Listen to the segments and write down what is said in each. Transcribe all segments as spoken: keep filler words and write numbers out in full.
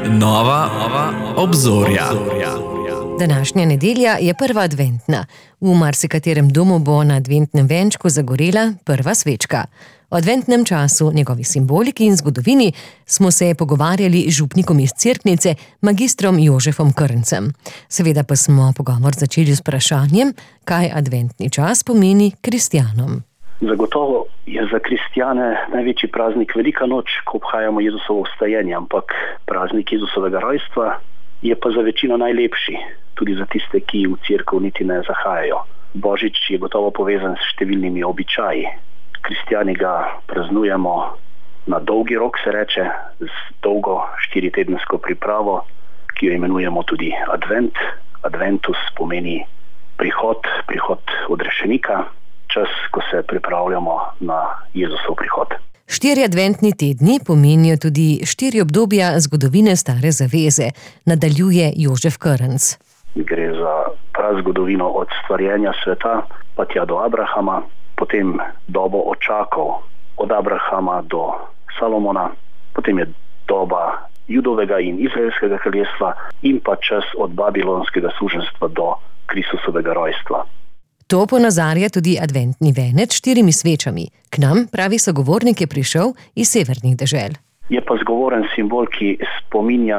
Nova obzorja. Današnja nedelja je prva adventna. V marsikaterem domu bo na adventnem venčku zagorela prva svečka. O adventnem času, njegovi simboliki in zgodovini smo se pogovarjali z župnikom iz Cerknice, magistrom Jožefom Krncem. Seveda pa smo pogovor začeli s vprašanjem, kaj adventni čas pomeni kristjanom. Zagotovo je za kristjane največji praznik velika noč, ko obhajamo Jezusovo vstajenje, ampak praznik Jezusovega rojstva je pa za večino najlepši, tudi za tiste, ki v cerkev niti ne zahajajo. Božič je gotovo povezan s številnimi običaji. Kristjani ga praznujemo na dolgi rok, se reče, z dolgo štiritedensko pripravo, ki jo imenujemo tudi advent. Adventus pomeni prihod, prihod odrešenika, čas, ko se pripravljamo na Jezusov prihod. Štiri adventni tedni pomenijo tudi štiri obdobja zgodovine Stare zaveze, nadaljuje Jožef Krnc. Gre za prazgodovino od stvarjenja sveta pa tja do Abrahama, potem dobo očakov od Abrahama do Salomona, potem je doba Judovega in Izraelskega kraljestva in pa čas od babilonskega suženjstva do Kristusovega rojstva. To ponazarja tudi adventni venec s štirimi svečami. K nam, pravi sogovornik, je prišel iz severnih dežel. Je pa zgovoren simbol, ki spominja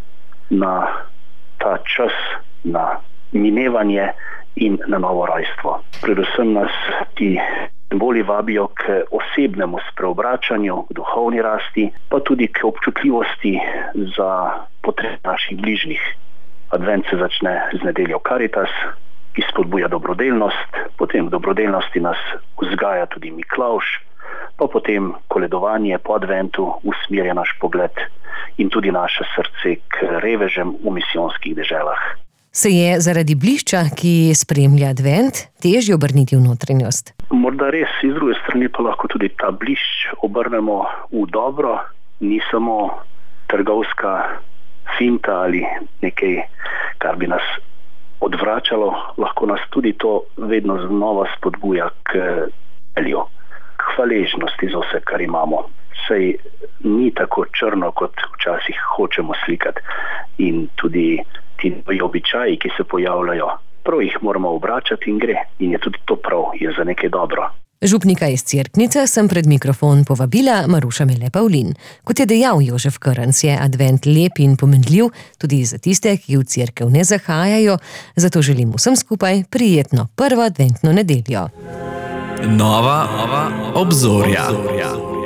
na ta čas, na minevanje in na novo rojstvo. Predvsem nas ti simboli vabijo k osebnemu spreobračanju, k duhovni rasti, pa tudi k občutljivosti za potrebe naših bližnjih. Advent se začne z nedeljo Karitas, ki spodbuja dobrodelnost, potem v dobrodelnosti nas vzgaja tudi Miklavž, pa potem koledovanje po adventu usmerja naš pogled in tudi naše srce k revežem v misijonskih deželah. Se je zaradi blišča, ki spremlja advent, težje obrniti v notranjost? Morda res, iz druge strani pa lahko tudi ta blišč obrnemo v dobro, ni samo trgovska finta ali nekaj, kar bi nas odvračalo, lahko nas tudi to vedno znova spodbuja k velju, k hvaležnosti za vse, kar imamo. Sej ni tako črno, kot včasih hočemo slikati. In tudi ti novi običaji, ki se pojavljajo, prav jih moramo obračati in gre. In je tudi to prav, je za nekaj dobro. Župnika iz Cerknice sem pred mikrofon povabila Maruša Mele Pavlin. Kot je dejal Jožef Krnc, je advent lep in pomenljiv tudi za tiste, ki v cerkev ne zahajajo, zato želim vsem skupaj prijetno prvo adventno nedeljo. Nova obzorja.